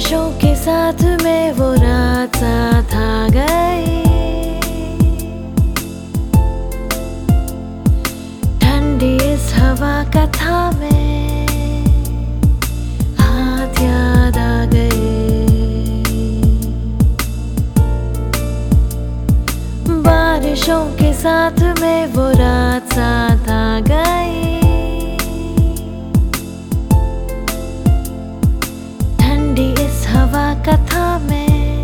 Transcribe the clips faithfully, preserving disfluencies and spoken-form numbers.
बारिशों के साथ में वो रात साथ आ गई, ठंडी इस हवा का था में हाथ याद आ गए। बारिशों के साथ में वो रात साथ आ गई, हवा का था में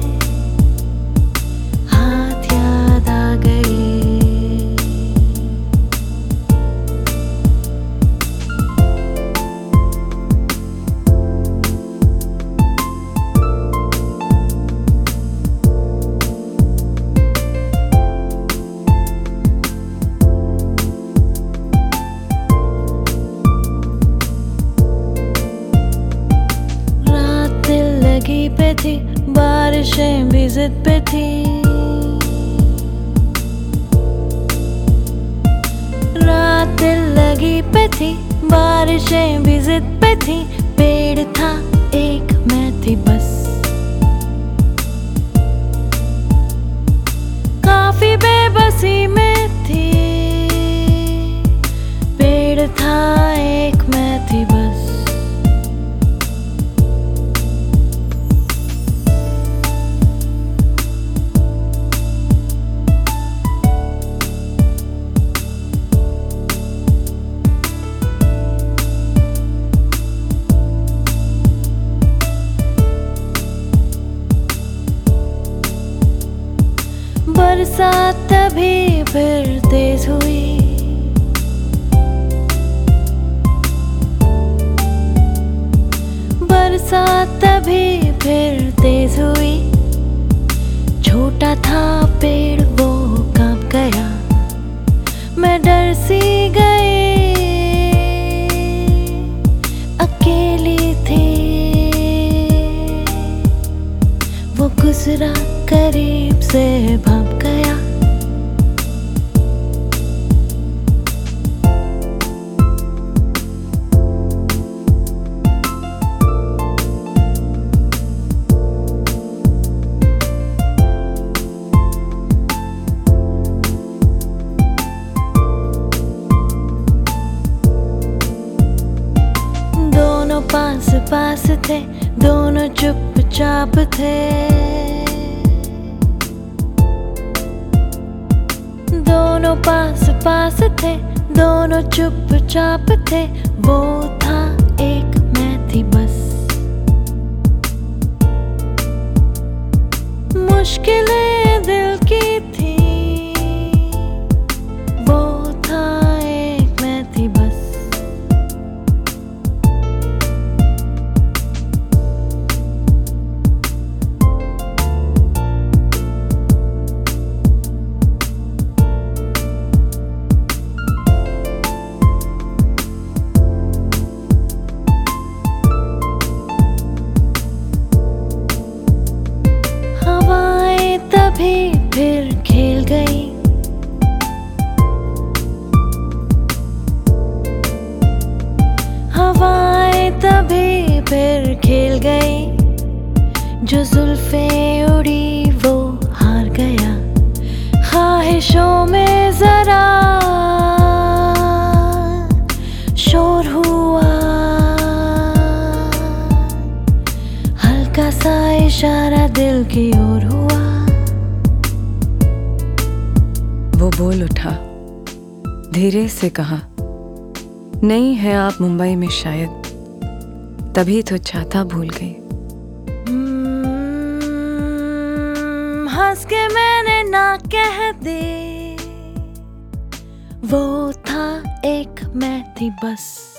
हाथ याद आ गए। पे थी बारिशें भी जिद पे थी, रात दिल लगी पे थी बारिशें भी जिद पे थी। पेड़ था एक मैं थी बस, काफी बेबसी में थी। पेड़ था एक मैं थी बस, बरसात तभी फिर तेज हुई, बरसात तभी फिर तेज हुई। छोटा था पेड़ वो कांप गया, मैं डर सी गई, अकेली थी। वो गुजरा करीब से भाप गया, दोनों पास पास थे, दोनों चुपचाप थे, दोनों पास पास थे, दोनों चुपचाप थे। वो था एक मैं थी बस, मुश्किलें दिल की थी। वो था एक मैं थी बस, तभी फिर खेल गई, हवाएं तभी फिर खेल गई। जो जुल्फें उड़ी वो हार गया, ख्वाहिशों में जरा शोर हुआ, हल्का सा इशारा दिल की ओर हुआ। वो बोल उठा, धीरे से कहा, नहीं है आप मुंबई में शायद, तभी तो छाता भूल गई। हंस के मैंने ना कह दी, वो था एक मैं थी बस।